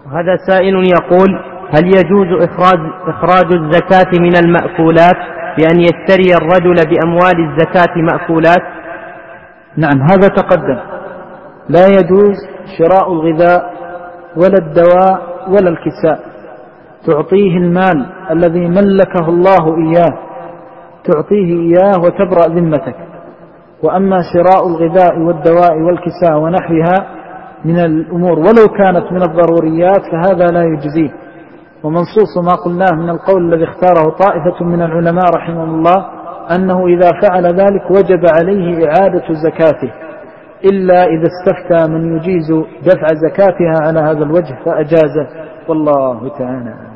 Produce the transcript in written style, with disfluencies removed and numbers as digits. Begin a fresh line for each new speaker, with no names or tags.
هذا سائل يقول: هل يجوز إخراج الزكاة من المأكولات بأن يشتري الرجل بأموال الزكاة مأكولات؟
نعم، هذا تقدم. لا يجوز شراء الغذاء ولا الدواء ولا الكساء، تعطيه المال الذي ملكه الله إياه، تعطيه إياه وتبرأ ذمتك. وأما شراء الغذاء والدواء والكساء ونحوها من الأمور ولو كانت من الضروريات فهذا لا يجزيه. ومنصوص ما قلناه من القول الذي اختاره طائفة من العلماء رحمهم الله أنه إذا فعل ذلك وجب عليه إعادة زكاته، إلا إذا استفتى من يجيز دفع زكاتها على هذا الوجه فأجازه، والله تعالى.